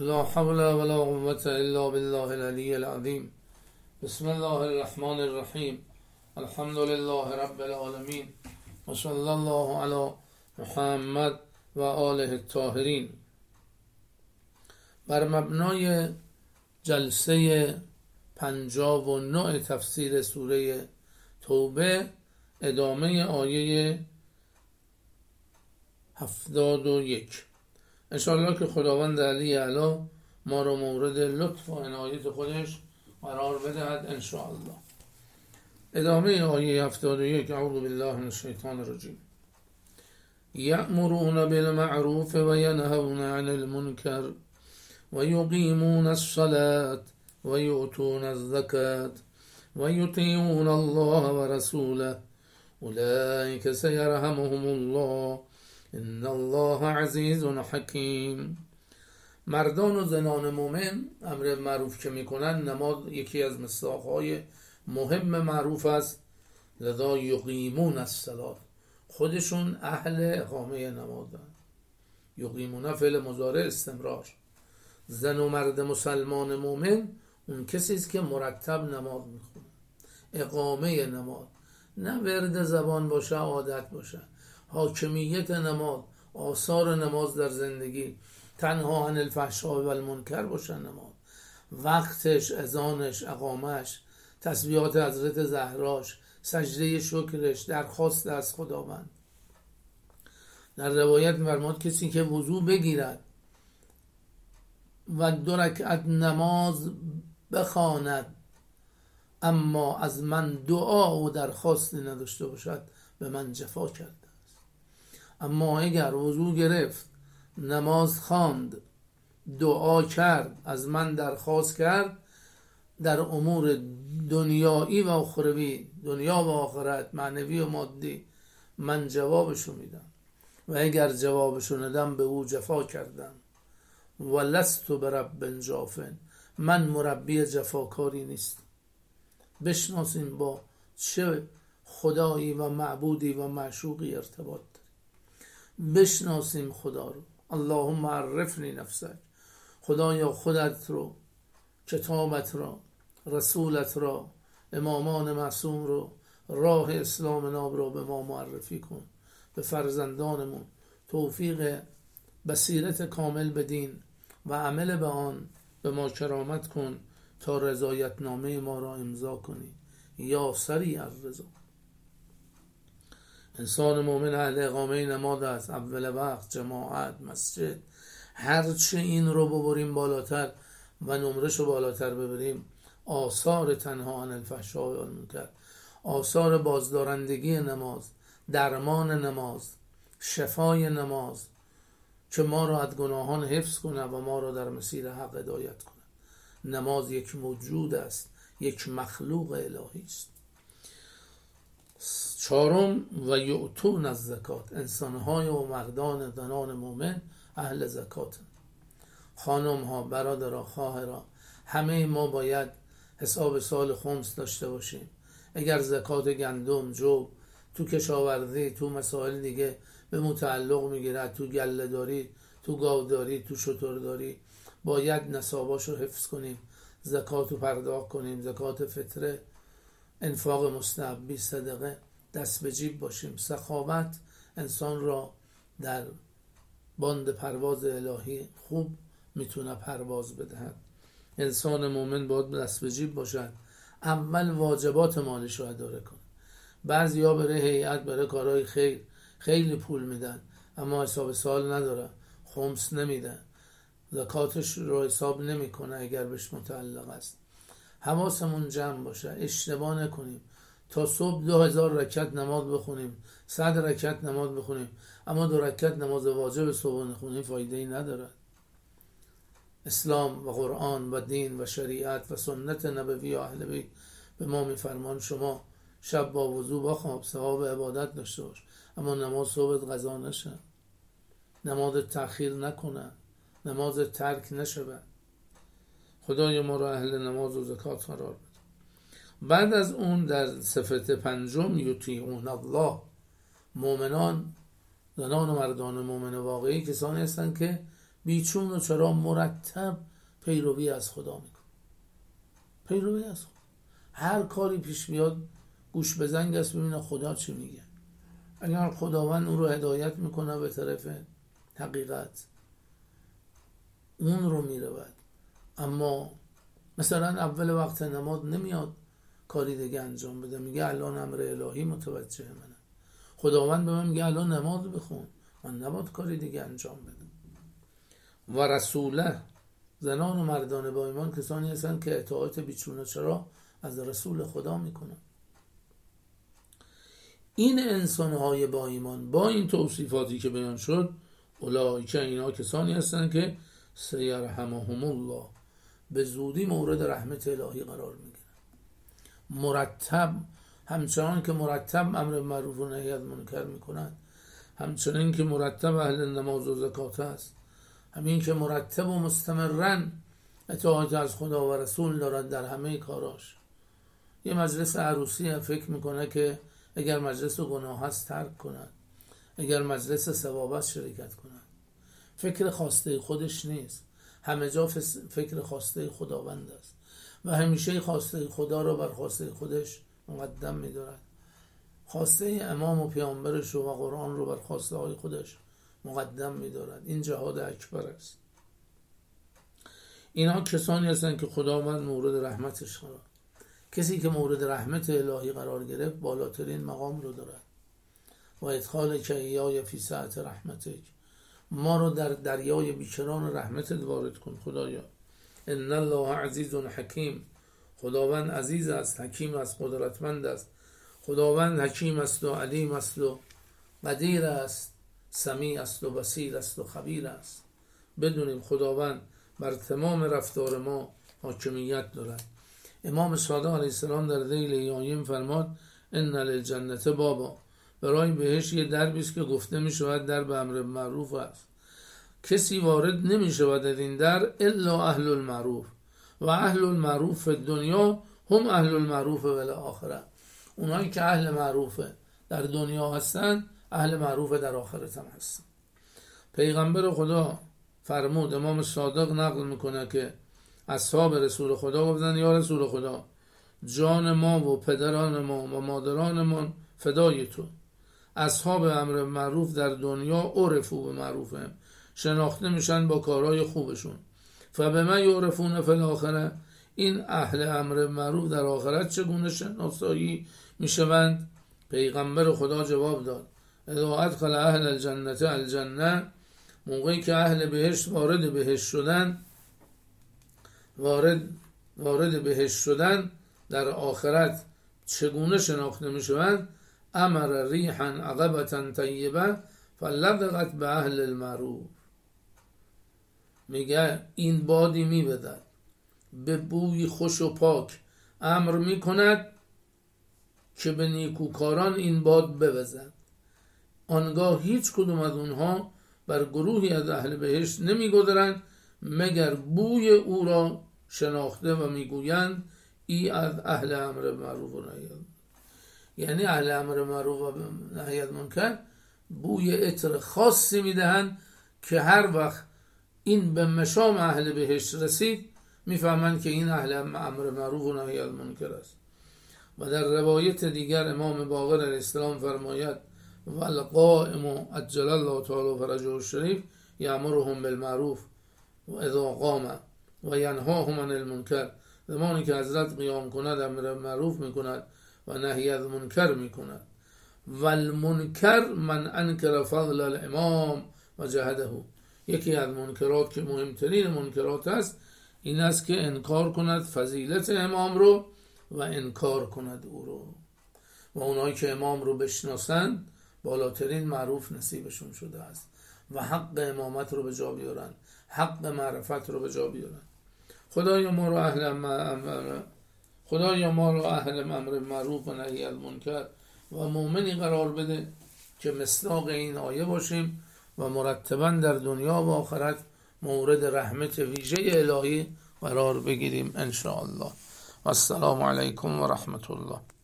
لا حول ولا قوة إلا بالله العلي العظيم. بسم الله الرحمن الرحیم. الحمد لله رب العالمین و صلی الله علی محمد و آله الطاهرین. بر مبنای جلسه 59 تفسیر سوره توبه ادامه آیه 71 انشاءالله که خداوند علی اعلی ما رو مورد لطف و عنایت خودش قرار بدهد انشاءالله. ادامه آیه 71. اعوذ بالله من الشیطان الرجیم. یأمرون بالمعروف و ینهون عن المنکر و یقیمون الصلاة و یؤتون الزکاة و یطیعون الله و رسوله اولئک سیرحمهم الله ان الله عزیز حکیم. مردان و زنان مومن امر معروف که میکنن، نماز یکی از مصداقهای مهم معروف است. لذا یقیمون الصلاة، خودشون اهل اقامه نمازن. یقیمون فعل مضارع استمرار. زن و مرد مسلمان مومن اون کسی است که مرتب نماز میخونه. اقامه نماز، نه ورد زبان باشه، عادت باشه. حاکمیت نماز، آثار نماز در زندگی، تنها عن الفحشاء و المنکر باشه نماز. وقتش، اذانش، اقامش، تسبیحات حضرت زهراش، سجده شکرش، درخواست از خداوند. در روایت می‌فرماد کسی که وضو بگیرد و 2 رکعت نماز بخواند اما از من دعا و درخواستی نداشته باشد به من جفا کرده است. اما اگر وضو گرفت، نماز خواند، دعا کرد، از من درخواست کرد در امور دنیایی و اخروی، دنیا و آخرت، معنوی و مادی، من جوابشو میدم و اگر جوابشو ندم به او جفا کردم. و لست برب جافن، من مربی جفاکاری نیستم. بشناسیم با چه خدایی و معبودی و معشوقی ارتباط داریم. بشناسیم خدا رو. اللهم عرفنی نفسک، خدایا خودت رو، کتابت را، رسولت را، امامان معصوم رو، راه اسلام ناب را به ما معرفی کن. به فرزندانمون توفیق بصیرت کامل بدین و عمل به آن به ما کرامت کن تا رضایت نامه ما را امضا کنی یا سریع الرضا. انسان مومن اهل اقامه نماز است. اول وقت، جماعت، مسجد، هرچه این رو ببریم بالاتر و نمرش رو بالاتر ببریم، آثار تنها عن الفحشاء و المنکر، آثار بازدارندگی نماز، درمان نماز، شفای نماز که ما را از گناهان حفظ کنه و ما را در مسیر حق هدایت کنه. نماز یک موجود است، یک مخلوق الهی است. 4. و یؤتون الزکات، انسانهای و مردان زنان مومن اهل زکات. خانم ها، برادرها، خواهرها، همه ما باید حساب سال خمس داشته باشیم. اگر زکات گندم، جو، تو کشاورزی، تو مسائل دیگه به متعلق میگیره، تو گله داری، تو گاوداری، تو شترداری، باید نصاباشو حفظ کنیم، زکاتو پرداخت کنیم. زکات فطره، انفاق مستحبی، صدقه، دست به جیب باشیم. سخاوت انسان را در باند پرواز الهی خوب میتونه پرواز بدهد. انسان مومن باید دست به جیب باشد، اول واجبات مالش رو اداره کنه. بعضیا بره هیئت، بره کارهای خیر، خیلی پول میدن اما حساب سال نداره، خمس نمیده، زکاتش رو حساب نمیکنه اگر بهش متعلق است. حواسمون جمع باشه، اشتباه نکنیم. تا صبح 2000 رکعت نماز بخونیم، 100 رکعت نماز بخونیم، اما 2 رکعت نماز واجب صبح نخونیم، فایده ای نداره. اسلام و قرآن و دین و شریعت و سنت نبوی و اهل بیت به ما میفرمان شما شب با وضو بخواب، ثواب عبادت داشته باش، اما نماز صبح قضا نشه، نماز تأخیر نکنه، نماز ترک نشه. خدای ما را اهل نماز و زکات قرار بده. بعد از اون در صفت 5 یطیعون الله، مؤمنان، زنان و مردان مؤمن واقعی کسانی هستند که بیچون و چرا مرتب پیروی از خدا میکنه. پیروی از خدا. هر کاری پیش بیاد گوش به زنگ است ببینه خدا چی میگه. اگر خداوند اون رو هدایت میکنه به طرف حقیقت اون رو میرود. اما مثلا اول وقت نماز نمیاد کاری دیگه انجام بده، میگه الان امر الهی متوجه منه. خداوند به من میگه الان نماز بخون، من نباید کاری دیگه انجام بدم. و رسوله، زنان و مردان با ایمان کسانی هستند که اطاعت بیچون و چرا از رسول خدا میکنن. این انسانهای با ایمان با این توصیفاتی که بیان شد، اولئک اینا کسانی هستند که سیرحمهم الله، به زودی مورد رحمت الهی قرار میگیرن. مرتب، همچنان که مرتب امر معروف و نهی از منکر میکنند، همچنان که مرتب اهل نماز و زکات است، همین که مرتب و مستمرا اطاعت از خدا و رسول دارد در همه کاراش. یه مجلس عروسی فکر میکنه که اگر مجلس گناه هست ترک کند، اگر مجلس ثواب است شرکت کند. فکر خواسته خودش نیست، همه جا فکر خواسته خداوند است و همیشه خواسته خدا را بر خواسته خودش مقدم می‌دارد. خواسته امام و پیامبرش و قرآن رو بر خواسته های خودش مقدم می‌دارد. این جهاد اکبر است. اینها کسانی هستند که خداوند مورد رحمتش قرار. کسی که مورد رحمت الهی قرار گرفت بالاترین مقام رو دارد. و ادخال کیای فی سعة رحمتک، ما رو در دریای بیکران رحمتت وارد کن خدایا. ان الله عزیز حکیم، خداوند عزیز است، حکیم است، قدرتمند است. خداوند حکیم است و علیم است و قدیر است، سمیع است و بصیر است و خبیر است. بدونیم خداوند بر تمام رفتار ما حاکمیت دارد. امام صادق علیه السلام در ذیل آیه فرماد ان للجنة بابا، برای بهشت یه دربی است که گفته می شود در به امر معروف است. کسی وارد نمی شود در این در الا اهل المعروف و اهل المعروف دنیا هم اهل المعروف و الاخره. اونایی که اهل معروف در دنیا هستن اهل معروف در آخرت هم هستن. پیغمبر خدا فرمود، امام صادق نقل میکنه که اصحاب رسول خدا گفتن یا رسول خدا، جان ما و پدران ما و مادران ما فدای تو. اصحاب امر معروف در دنیا عرفو به معروفهم، شناخته میشن با کارهای خوبشون. فبما یعرفون فی الاخره، این اهل امر معروف در آخرت چگونه شناسایی میشوند؟ پیغمبر خدا جواب داد اذا ادخل اهل الجنة الجنه، موقعی که اهل بهشت وارد بهشت شدن در آخرت چگونه شناخته میشوند؟ امر ریحا عقبة طیبه فلدغت به اهل المعروف. میگه این بادی میبدد به بوی خوش و پاک، امر میکند که به نیکوکاران این باد بوزد. آنگاه هیچ کدوم از اونها بر گروهی از اهل بهشت نمیگذرند مگر بوی او را شناخته و میگویند ای از اهل امر معروف و نهی. یعنی اهل امر معروف و نهی از منکر بوی عطر خاصی میدهند که هر وقت این به مشام اهل بهشت رسید میفهمند که این اهل امر معروف و نهی از منکر است. و در روایت دیگر امام باقر علیه السلام فرماید والقائم عجل الله تعالی فرجه الشریف یأمرهم بالمعروف و اذا قام و ینهاهم عن المنکر، زمانی که حضرت قیام کند امر معروف میکند و نهی از منکر میکند. والمنکر من انکر فضل الامام و جهده، یکی از منکرات که مهمترین منکرات است این است که انکار کند فضیلت امام رو و انکار کند او رو. و اونایی که امام رو بشناسند بالاترین معروف نصیبشون شده است و حق امامت رو به جا بیارن، حق معرفت رو به جا بیارن. خدایا ما رو اهل امر معروف و نهی از منکر و مؤمنی قرار بده که مصداق این آیه باشیم و مرتبا در دنیا و آخرت مورد رحمت ویژه الهی قرار بگیریم ان شاء الله. و السلام علیکم و رحمت الله.